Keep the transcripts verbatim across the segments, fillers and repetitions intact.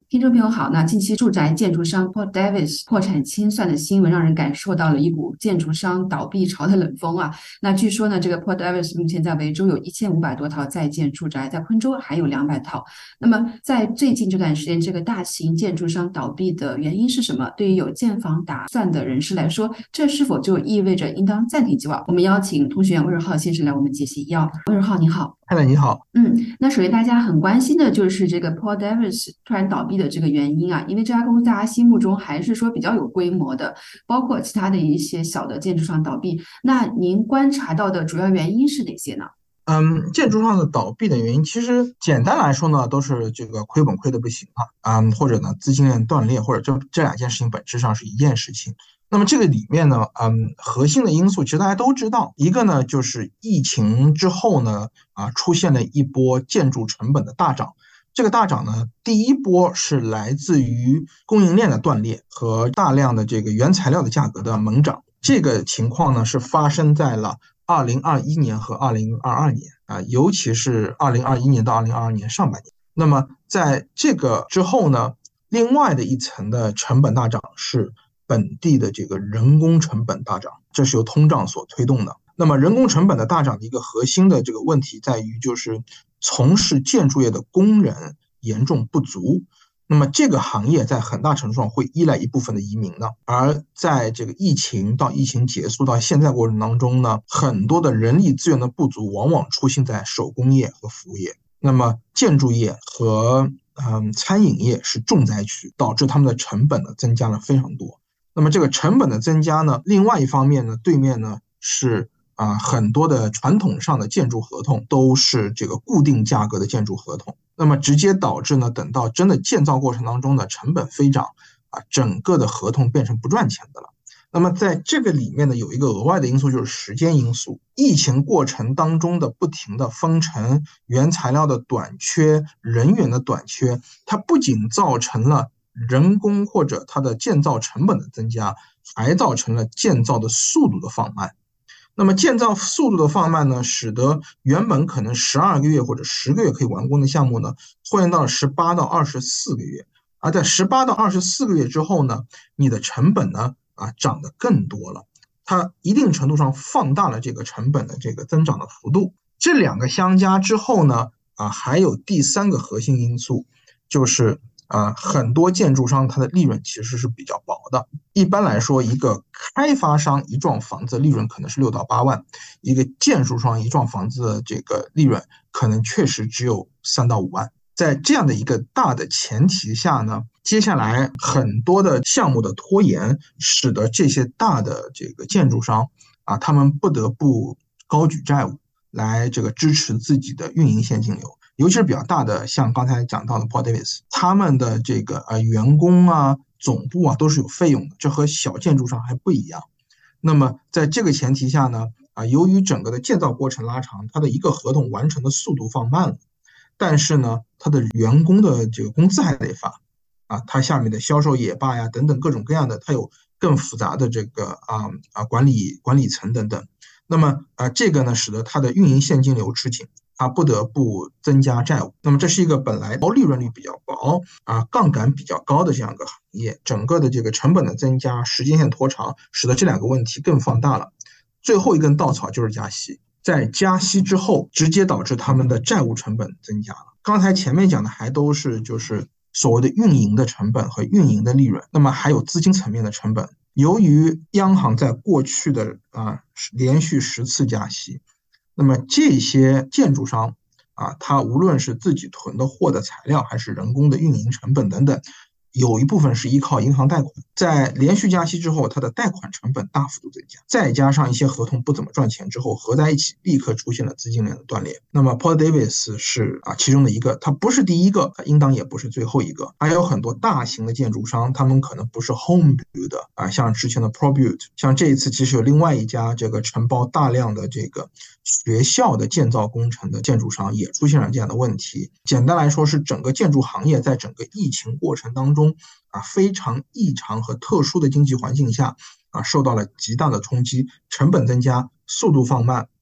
听众朋友好，那近期住宅建筑商 Paul Davis 破产清算的新闻，让人感受到了一股建筑商倒闭潮的冷风啊。那据说呢，这个 Paul Davis 目前在维州有一千五百多套在建住宅，在昆州还有两百套。那么在最近这段时间，这个大型建筑商倒闭的原因是什么？对于有建房打算的人士来说，这是否就意味着应当暂停计划？我们邀请通讯员魏尔浩先生来我们解析。要魏尔浩你好。 太太你好。 嗯，那首先大家很关心的就是这个 Paul Davis 突然倒闭的这个原因啊，因为这家公司在大家心目中还是说比较有规模的，包括其他的一些小的建筑商倒闭。那您观察到的主要原因是哪些呢？ 嗯，建筑上的倒闭的原因，其实简单来说呢，都是这个亏本亏的不行啊，嗯，或者呢资金链断裂，或者这这两件事情本质上是一件事情。那么这个里面呢，嗯，核心的因素其实大家都知道，一个呢就是疫情之后呢，啊出现了一波建筑成本的大涨。这个大涨呢，第一波是来自于供应链的断裂和大量的这个原材料的价格的猛涨。这个情况呢是发生在了二零二一年和二零二二年啊，尤其是二零二一年到二零二二年上半年。那么在这个之后呢，另外的一层的成本大涨是本地的这个人工成本大涨，这是由通胀所推动的。那么人工成本的大涨的一个核心的这个问题在于，就是从事建筑业的工人严重不足。那么这个行业在很大程度上会依赖一部分的移民呢，而在这个疫情到疫情结束到现在过程当中呢，很多的人力资源的不足往往出现在手工业和服务业。那么建筑业和嗯餐饮业是重灾区，导致他们的成本呢增加了非常多。那么这个成本的增加呢，另外一方面呢，对面呢是啊很多的传统上的建筑合同都是这个固定价格的建筑合同。那么直接导致呢，等到真的建造过程当中的成本飞涨啊，整个的合同变成不赚钱的了。那么在这个里面呢，有一个额外的因素，就是时间因素。疫情过程当中的不停的封城、原材料的短缺、人员的短缺，它不仅造成了人工或者它的建造成本的增加，还造成了建造的速度的放慢。那么建造速度的放慢呢，使得原本可能十二个月或者十个月可以完工的项目呢，拖延到了十八到二十四个月。而在十八到二十四个月之后呢，你的成本呢啊涨得更多了，它一定程度上放大了这个成本的这个增长的幅度。这两个相加之后呢，啊还有第三个核心因素，就是啊，很多建筑商它的利润其实是比较薄的。一般来说，一个开发商一幢房子利润可能是六到八万，一个建筑商一幢房子的这个利润可能确实只有三到五万。在这样的一个大的前提下呢，接下来很多的项目的拖延，使得这些大的这个建筑商啊，他们不得不高举债务来这个支持自己的运营现金流。尤其是比较大的，像刚才讲到的 Paul Davis，他们的这个呃员工啊、总部啊都是有费用的，这和小建筑上还不一样。那么在这个前提下呢，啊，由于整个的建造过程拉长，它的一个合同完成的速度放慢了，但是呢，它的员工的这个工资还得发，啊，它下面的销售也罢呀，等等各种各样的，它有更复杂的这个啊啊管理管理层等等。那么啊，这个呢，使得它的运营现金流吃紧，它不得不增加债务。那么这是一个本来利润率比较薄啊，杠杆比较高的这样一个行业，整个的这个成本的增加、时间线拖长，使得这两个问题更放大了。最后一根稻草就是加息，在加息之后，直接导致他们的债务成本增加了。刚才前面讲的还都是就是所谓的运营的成本和运营的利润，那么还有资金层面的成本。由于央行在过去的啊连续十次加息，那么这些建筑商啊，他无论是自己囤的货的材料，还是人工的运营成本等等，有一部分是依靠银行贷款，在连续加息之后，它的贷款成本大幅度增加，再加上一些合同不怎么赚钱之后，合在一起，立刻出现了资金链的断裂。那么 Paul Davis 是啊其中的一个，他不是第一个，他应当也不是最后一个。还有很多大型的建筑商，他们可能不是 home build 啊，像之前的 ProBuild，像这一次其实有另外一家这个承包大量的这个学校的建造工程的建筑商也出现了这样的问题。简单来说，是整个建筑行业在整个疫情过程当中啊非常异常和特殊的经济环境下啊受到了极大的冲击，成本增加，速度放慢，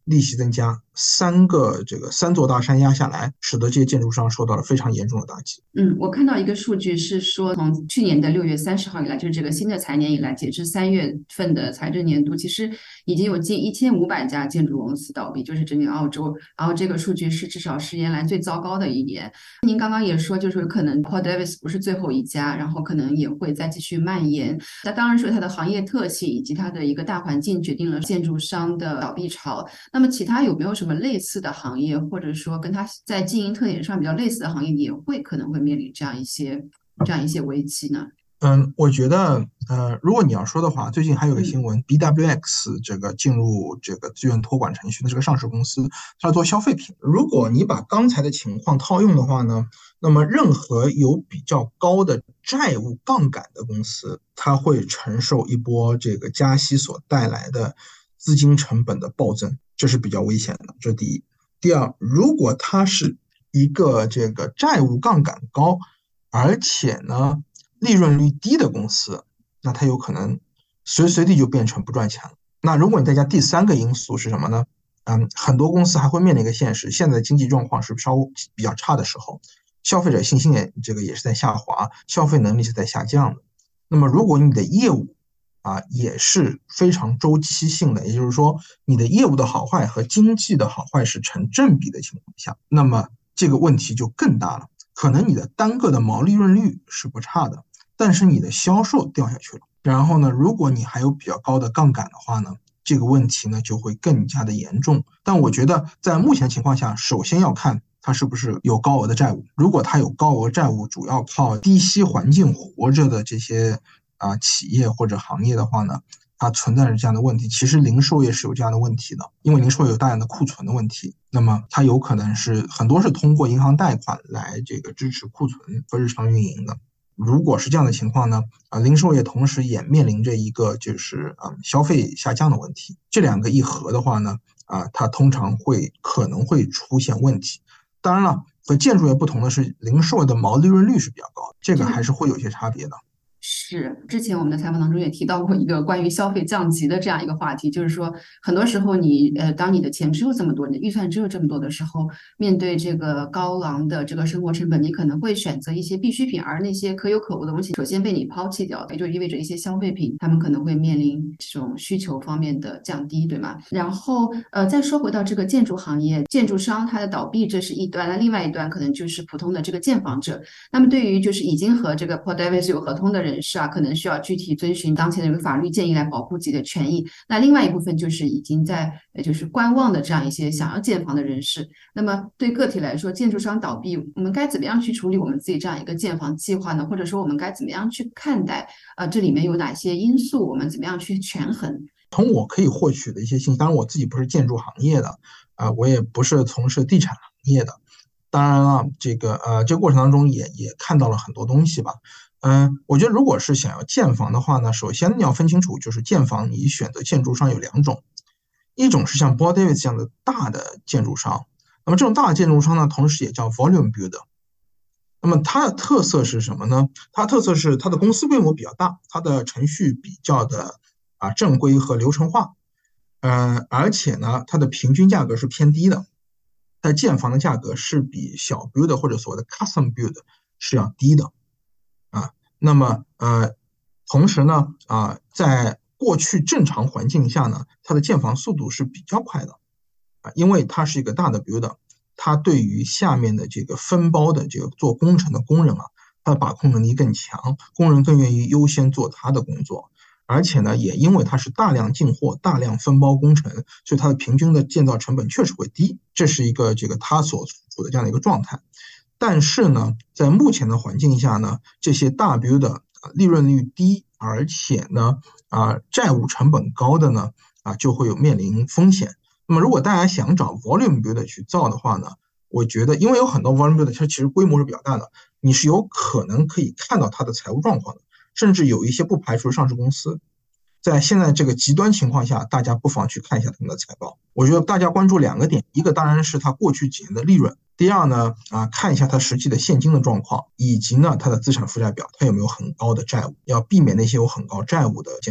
利息增加，三个这个三座大山压下来，使得这些建筑商受到了非常严重的打击。 嗯，我看到一个数据是说，从去年的六月三十号以来，就是这个新的财年以来，截至三月份的财政年度，其实已经有近一千五百家建筑公司倒闭，就是整个澳洲。然后这个数据是至少十年来最糟糕的一年。您刚刚也说，就是有可能 Port Davis 不是最后一家，然后可能也会再继续蔓延。那当然说它的行业特性以及它的一个大环境决定了建筑商的倒闭潮。那么其他有没有什么类似的行业，或者说跟它在经营特点上比较类似的行业，也会可能会面临这样一些这样一些危机呢？ 嗯，我觉得，呃，如果你要说的话，最近还有个新嗯闻，B W X 这个进入这个资源托管程序的这个上市公司，它做消费品。如果你把刚才的情况套用的话呢，那么任何有比较高的债务杠杆的公司，它会承受一波这个加息所带来的资金成本的暴增，这是比较危险的。这是第一。第二，如果它是一个这个债务杠杆高，而且呢，利润率低的公司，那它有可能随时随地就变成不赚钱了。那如果你再加第三个因素是什么呢？嗯，很多公司还会面临一个现实，现在经济状况是稍微比较差的时候，消费者信心也这个也是在下滑，消费能力是在下降的。那么如果你的业务啊也是非常周期性的，也就是说你的业务的好坏和经济的好坏是成正比的情况下，那么这个问题就更大了。可能你的单个的毛利润率是不差的，但是你的销售掉下去了。然后呢，如果你还有比较高的杠杆的话呢，这个问题呢就会更加的严重。但我觉得在目前情况下，首先要看它是不是有高额的债务。如果它有高额债务，主要靠低息环境活着的这些啊、呃、企业或者行业的话呢，它存在着这样的问题。其实零售业是有这样的问题的，因为零售业有大量的库存的问题，那么它有可能是很多是通过银行贷款来这个支持库存和日常运营的。如果是这样的情况呢，啊，零售业同时也面临着一个就是啊消费下降的问题。这两个一合的话呢，啊，它通常会可能会出现问题。当然了，和建筑业不同的是，零售业的毛利润率是比较高的，这个还是会有些差别的。 是，之前我们的采访当中也提到过一个关于消费降级的这样一个话题，就是说，很多时候你呃，当你的钱只有这么多，你的预算只有这么多的时候，面对这个高昂的这个生活成本，你可能会选择一些必需品，而那些可有可无的东西，首先被你抛弃掉，也就意味着一些消费品，他们可能会面临这种需求方面的降低，对吗？然后呃，再说回到这个建筑行业，建筑商它的倒闭这是一端，那另外一端可能就是普通的这个建房者。那么对于就是已经和这个 Port Davis 有合同的人士啊，可能需要具体遵循当前的这个法律建议来保护自己的权益。那另外一部分就是已经在呃就是观望的这样一些想要建房的人士。那么对个体来说，建筑商倒闭，我们该怎么样去处理我们自己这样一个建房计划呢？或者说我们该怎么样去看待呃这里面有哪些因素，我们怎么样去权衡？ 从我可以获取的一些信息，当然我自己不是建筑行业的，啊、呃，我也不是从事地产行业的。当然了，这个呃，这个过程当中也也看到了很多东西吧。嗯、呃，我觉得如果是想要建房的话呢，首先你要分清楚，就是建房你选择建筑商有两种，一种是像 Port Davis 这样的大的建筑商，那么这种大的建筑商呢，同时也叫 Volume Builder。那么它的特色是什么呢？它的特色是它的公司规模比较大，它的程序比较的啊正规和流程化，呃，而且呢，它的平均价格是偏低的。它建房的价格是比小 build 或者所谓的 custom build 是要低的啊。那么呃，同时呢啊，在过去正常环境下呢，它的建房速度是比较快的啊，因为它是一个大的 build，它对于下面的这个分包的这个做工程的工人啊，它的把控能力更强，工人更愿意优先做他的工作。而且呢，也因为它是大量进货、大量分包工程，所以它的平均的建造成本确实会低，这是一个这个它所处的这样的一个状态。但是呢，在目前的环境下呢，这些大 build 的利润率低，而且呢啊债务成本高的呢啊就会有面临风险。那么如果大家想找 volume build 去造的话呢，我觉得因为有很多 volume build 它其实规模是比较大的，你是有可能可以看到它的财务状况的。甚至有一些不排除上市公司，在现在这个极端情况下，大家不妨去看一下他们的财报。我觉得大家关注两个点，一个当然是它过去几年的利润，第二呢，啊，看一下它实际的现金的状况，以及呢它的资产负债表，它有没有很高的债务，要避免那些有很高债务的建筑商。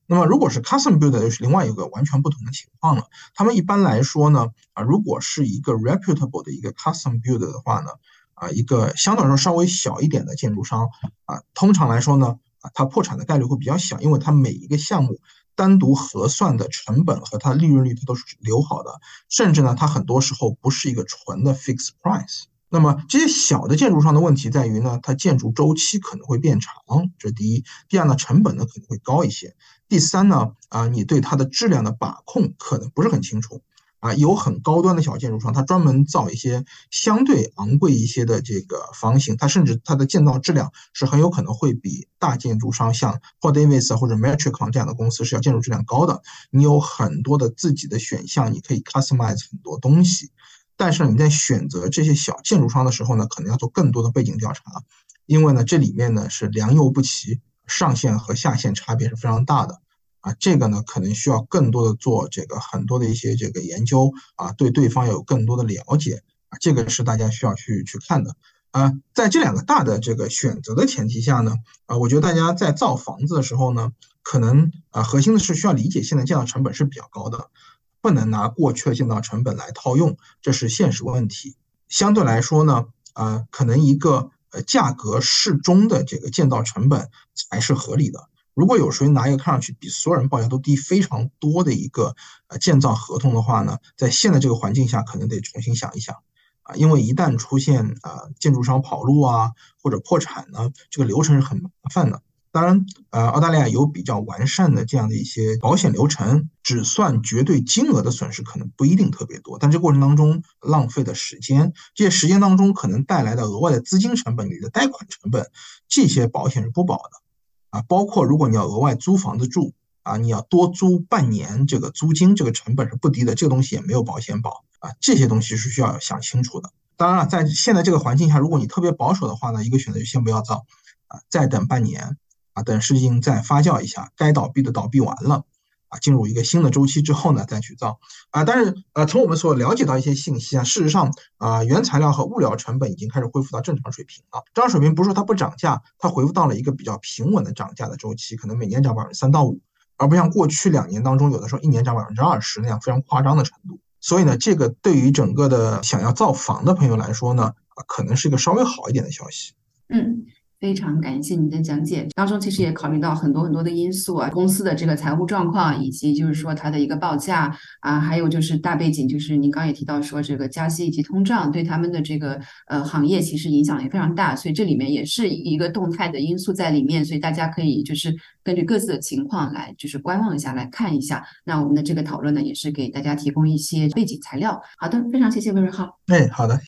那么如果是 custom build 又是另外一个完全不同的情况了。他们一般来说呢，啊，如果是一个 reputable 的一个 custom build 的话呢，啊，一个相对来说稍微小一点的建筑商啊，通常来说呢，啊，它破产的概率会比较小，因为它每一个项目单独核算的成本和它利润率它都是留好的，甚至呢，它很多时候不是一个纯的 fixed price。那么这些小的建筑商的问题在于呢，它建筑周期可能会变长，这是第一。第二呢，成本呢可能会高一些。第三呢，啊，你对它的质量的把控可能不是很清楚。啊，有很高端的小建筑商，它专门造一些相对昂贵一些的这个房型，它甚至它的建造质量是很有可能会比大建筑商像 Paul Davis 或者 Metricon 这样的公司是要建筑质量高的。你有很多的自己的选项，你可以 customize 很多东西。但是你在选择这些小建筑商的时候呢，可能要做更多的背景调查，因为呢这里面呢是良莠不齐，上限和下限差别是非常大的。啊，这个呢可能需要更多的做这个很多的一些这个研究啊，对对方有更多的了解啊，这个是大家需要去去看的啊。在这两个大的这个选择的前提下呢，啊，我觉得大家在造房子的时候呢，可能啊核心的是需要理解现在建造成本是比较高的，不能拿过去的建造成本来套用，这是现实问题。相对来说呢，啊，可能一个呃价格适中的这个建造成本才是合理的。如果有谁拿一个看上去比所有人报价都低非常多的一个呃建造合同的话呢，在现在这个环境下，可能得重新想一想啊，因为一旦出现啊建筑商跑路啊或者破产呢，这个流程是很麻烦的。当然，呃，澳大利亚有比较完善的这样的一些保险流程，只算绝对金额的损失可能不一定特别多，但这过程当中浪费的时间，这些时间当中可能带来的额外的资金成本、你的贷款成本，这些保险是不保的。啊，包括如果你要额外租房子住啊，你要多租半年，这个租金这个成本是不低的，这个东西也没有保险保啊，这些东西是需要想清楚的。当然了，在现在这个环境下，如果你特别保守的话呢，一个选择就先不要造啊，再等半年啊，等事情再发酵一下，该倒闭的倒闭完了啊，进入一个新的周期之后呢，再去造啊。但是呃，从我们所了解到一些信息啊，事实上啊，原材料和物料成本已经开始恢复到正常水平了。正常水平不是说它不涨价，它恢复到了一个比较平稳的涨价的周期，可能每年涨百分之三到五，而不像过去两年当中有的时候一年涨百分之二十那样非常夸张的程度。所以呢，这个对于整个的想要造房的朋友来说呢，啊，可能是一个稍微好一点的消息。 嗯，非常感谢你的讲解，当中其实也考虑到很多很多的因素啊，公司的这个财务状况，以及就是说它的一个报价啊，还有就是大背景，就是您刚刚也提到说这个加息以及通胀对他们的这个呃行业其实影响也非常大，所以这里面也是一个动态的因素在里面，所以大家可以就是根据各自的情况来就是观望一下，来看一下。那我们的这个讨论呢，也是给大家提供一些背景材料。好的，非常谢谢魏瑞浩。 哎，好的。